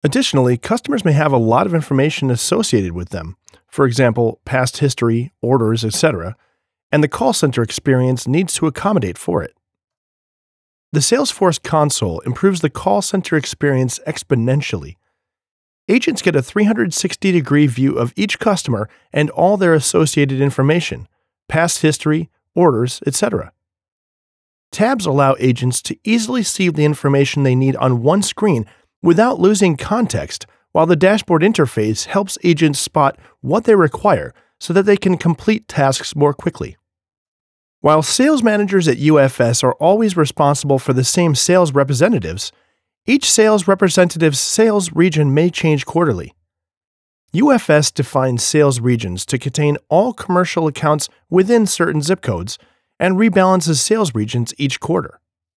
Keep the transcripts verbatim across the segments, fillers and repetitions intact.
Additionally, customers may have a lot of information associated with them, for example, past history, orders, et cetera, and the call center experience needs to accommodate for it. The Salesforce console improves the call center experience exponentially. Agents get a three hundred sixty degree view of each customer and all their associated information, past history, orders, et cetera. Tabs allow agents to easily see the information they need on one screen without losing context, while the dashboard interface helps agents spot what they require so that they can complete tasks more quickly. While sales managers at U F S are always responsible for the same sales representatives, each sales representative's sales region may change quarterly. U F S defines sales regions to contain all commercial accounts within certain zip codes and rebalances sales regions each quarter.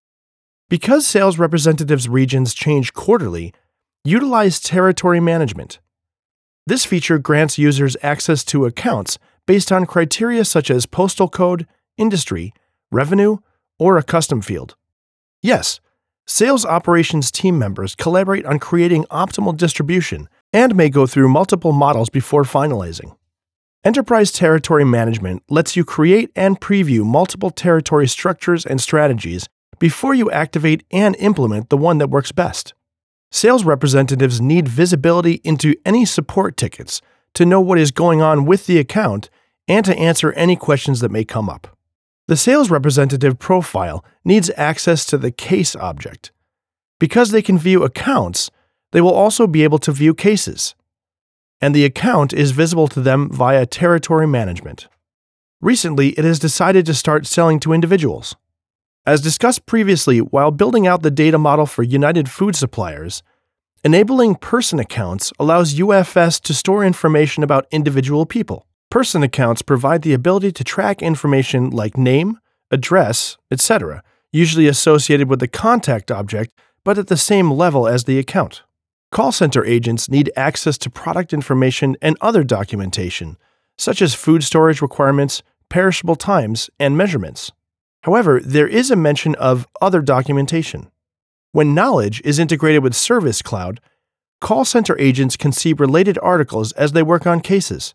Because sales representatives' regions change quarterly, utilize territory management. This feature grants users access to accounts based on criteria such as postal code, industry, revenue, or a custom field. Yes, sales operations team members collaborate on creating optimal distribution and may go through multiple models before finalizing. Enterprise Territory Management lets you create and preview multiple territory structures and strategies before you activate and implement the one that works best. Sales representatives need visibility into any support tickets to know what is going on with the account and to answer any questions that may come up. The sales representative profile needs access to the case object. Because they can view accounts, they will also be able to view cases, and the account is visible to them via territory management. Recently, it has decided to start selling to individuals. As discussed previously, while building out the data model for United Food Suppliers, enabling person accounts allows U F S to store information about individual people. Person accounts provide the ability to track information like name, address, et cetera, usually associated with the contact object, but at the same level as the account. Call center agents need access to product information and other documentation, such as food storage requirements, perishable times, and measurements. However, there is a mention of other documentation. When knowledge is integrated with Service Cloud, call center agents can see related articles as they work on cases.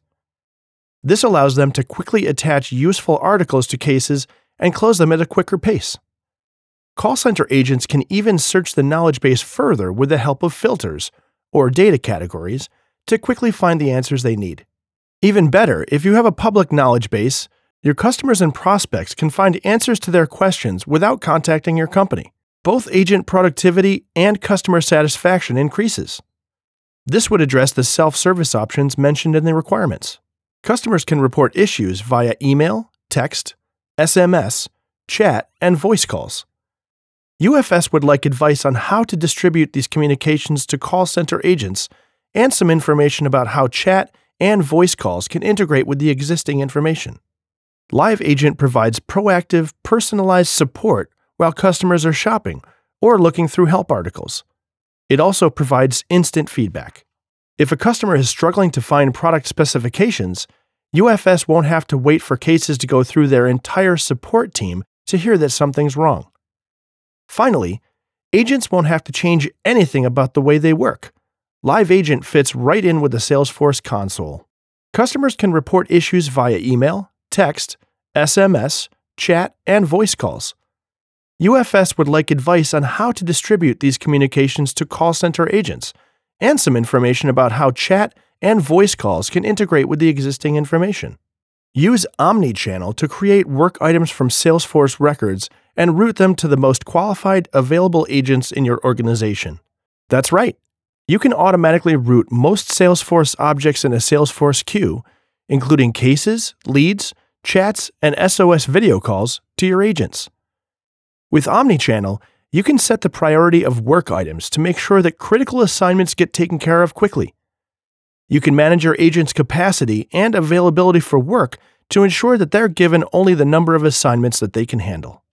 This allows them to quickly attach useful articles to cases and close them at a quicker pace. Call center agents can even search the knowledge base further with the help of filters, or data categories, to quickly find the answers they need. Even better, if you have a public knowledge base, your customers and prospects can find answers to their questions without contacting your company. Both agent productivity and customer satisfaction increases. This would address the self-service options mentioned in the requirements. Customers can report issues via email, text, S M S, chat, and voice calls. U F S would like advice on how to distribute these communications to call center agents and some information about how chat and voice calls can integrate with the existing information. Live Agent provides proactive, personalized support while customers are shopping or looking through help articles. It also provides instant feedback. If a customer is struggling to find product specifications, U F S won't have to wait for cases to go through their entire support team to hear that something's wrong. Finally, agents won't have to change anything about the way they work. Live Agent fits right in with the Salesforce console. Customers can report issues via email, text, S M S, chat, and voice calls. U F S would like advice on how to distribute these communications to call center agents, and some information about how chat and voice calls can integrate with the existing information. Use Omnichannel to create work items from Salesforce records and route them to the most qualified available agents in your organization. That's right. You can automatically route most Salesforce objects in a Salesforce queue, including cases, leads, chats, and S O S video calls, to your agents. With Omnichannel, you can set the priority of work items to make sure that critical assignments get taken care of quickly. You can manage your agent's capacity and availability for work to ensure that they're given only the number of assignments that they can handle.